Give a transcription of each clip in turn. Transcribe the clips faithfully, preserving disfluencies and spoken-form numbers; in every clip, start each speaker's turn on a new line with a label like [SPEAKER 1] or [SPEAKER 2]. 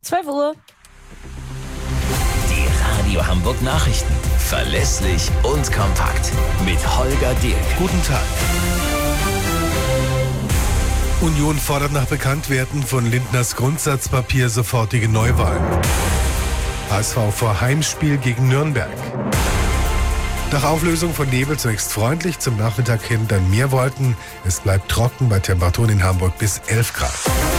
[SPEAKER 1] zwölf Uhr.
[SPEAKER 2] Die Radio Hamburg Nachrichten. Verlässlich und kompakt. Mit Holger Dirk.
[SPEAKER 3] Guten Tag. Union fordert nach Bekanntwerden von Lindners Grundsatzpapier sofortige Neuwahlen. H S V vor Heimspiel gegen Nürnberg. Nach Auflösung von Nebel zunächst freundlich, zum Nachmittag hin dann mehr Wolken. Es bleibt trocken bei Temperaturen in Hamburg bis elf Grad.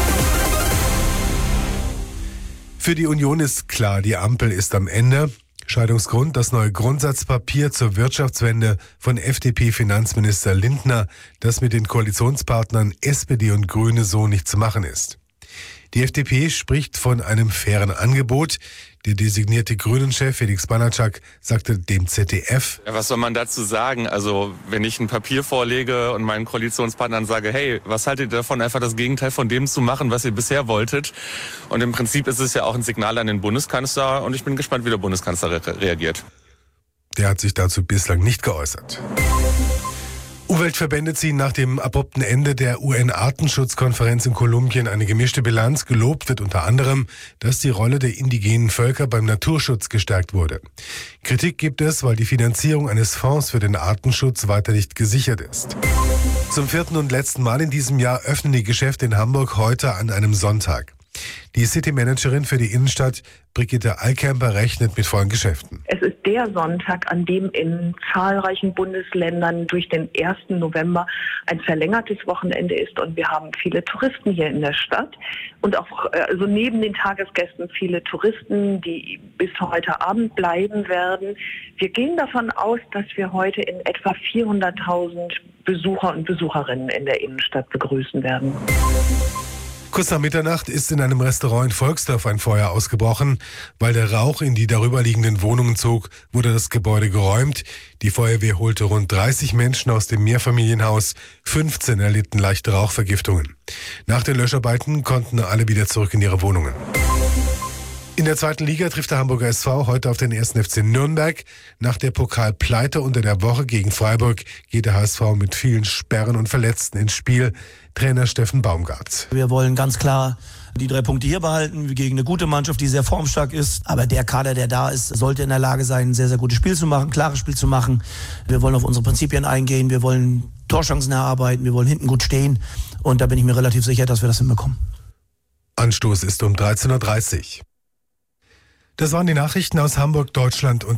[SPEAKER 3] Für die Union ist klar, die Ampel ist am Ende. Scheidungsgrund das neue Grundsatzpapier zur Wirtschaftswende von F D P-Finanzminister Lindner, das mit den Koalitionspartnern S P D und Grüne so nicht zu machen ist. Die F D P spricht von einem fairen Angebot. Der designierte Grünen-Chef Felix Banatschak sagte dem Z D F:
[SPEAKER 4] Ja, was soll man dazu sagen? Also, wenn ich ein Papier vorlege und meinen Koalitionspartnern sage, hey, was haltet ihr davon, einfach das Gegenteil von dem zu machen, was ihr bisher wolltet? Und im Prinzip ist es ja auch ein Signal an den Bundeskanzler und ich bin gespannt, wie der Bundeskanzler re- reagiert.
[SPEAKER 3] Der hat sich dazu bislang nicht geäußert. Umweltverbände ziehen nach dem abrupten Ende der U N-Artenschutzkonferenz in Kolumbien eine gemischte Bilanz. Gelobt wird unter anderem, dass die Rolle der indigenen Völker beim Naturschutz gestärkt wurde. Kritik gibt es, weil die Finanzierung eines Fonds für den Artenschutz weiter nicht gesichert ist. Zum vierten und letzten Mal in diesem Jahr öffnen die Geschäfte in Hamburg heute an einem Sonntag. Die City-Managerin für die Innenstadt, Brigitte Alkemper, rechnet mit vollen Geschäften.
[SPEAKER 5] Es ist der Sonntag, an dem in zahlreichen Bundesländern durch den ersten November ein verlängertes Wochenende ist und wir haben viele Touristen hier in der Stadt und auch also neben den Tagesgästen viele Touristen, die bis heute Abend bleiben werden. Wir gehen davon aus, dass wir heute in etwa vierhunderttausend Besucher und Besucherinnen in der Innenstadt begrüßen werden.
[SPEAKER 3] Kurz nach Mitternacht ist in einem Restaurant in Volksdorf ein Feuer ausgebrochen. Weil der Rauch in die darüberliegenden Wohnungen zog, wurde das Gebäude geräumt. Die Feuerwehr holte rund dreißig Menschen aus dem Mehrfamilienhaus. fünfzehn erlitten leichte Rauchvergiftungen. Nach den Löscharbeiten konnten alle wieder zurück in ihre Wohnungen. In der zweiten Liga trifft der Hamburger S V heute auf den ersten F C Nürnberg. Nach der Pokalpleite unter der Woche gegen Freiburg geht der H S V mit vielen Sperren und Verletzten ins Spiel. Trainer Steffen Baumgart.
[SPEAKER 6] Wir wollen ganz klar die drei Punkte hier behalten gegen eine gute Mannschaft, die sehr formstark ist. Aber der Kader, der da ist, sollte in der Lage sein, ein sehr, sehr gutes Spiel zu machen, ein klares Spiel zu machen. Wir wollen auf unsere Prinzipien eingehen, wir wollen Torchancen erarbeiten, wir wollen hinten gut stehen. Und da bin ich mir relativ sicher, dass wir das hinbekommen.
[SPEAKER 3] Anstoß ist um dreizehn Uhr dreißig. Das waren die Nachrichten aus Hamburg, Deutschland und